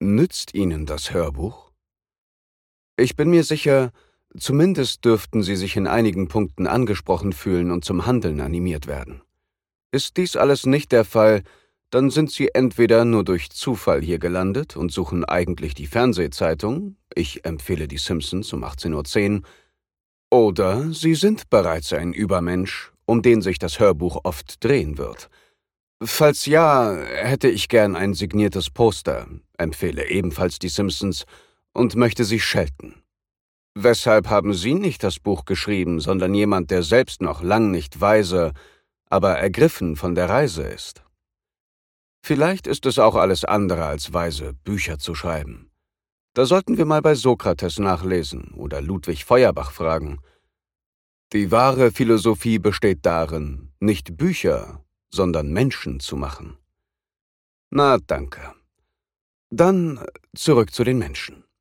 Nützt Ihnen das Hörbuch? Ich bin mir sicher, zumindest dürften Sie sich in einigen Punkten angesprochen fühlen und zum Handeln animiert werden. Ist dies alles nicht der Fall, dann sind Sie entweder nur durch Zufall hier gelandet und suchen eigentlich die Fernsehzeitung, ich empfehle die Simpsons um 18:10 Uhr, oder Sie sind bereits ein Übermensch, um den sich das Hörbuch oft drehen wird. Falls ja, hätte ich gern ein signiertes Poster, empfehle ebenfalls die Simpsons und möchte Sie schelten. Weshalb haben Sie nicht das Buch geschrieben, sondern jemand, der selbst noch lang nicht weise, aber ergriffen von der Reise ist? Vielleicht ist es auch alles andere als weise, Bücher zu schreiben. Da sollten wir mal bei Sokrates nachlesen oder Ludwig Feuerbach fragen. Die wahre Philosophie besteht darin, nicht Bücher, sondern Menschen zu machen. Na, danke. Dann zurück zu den Menschen.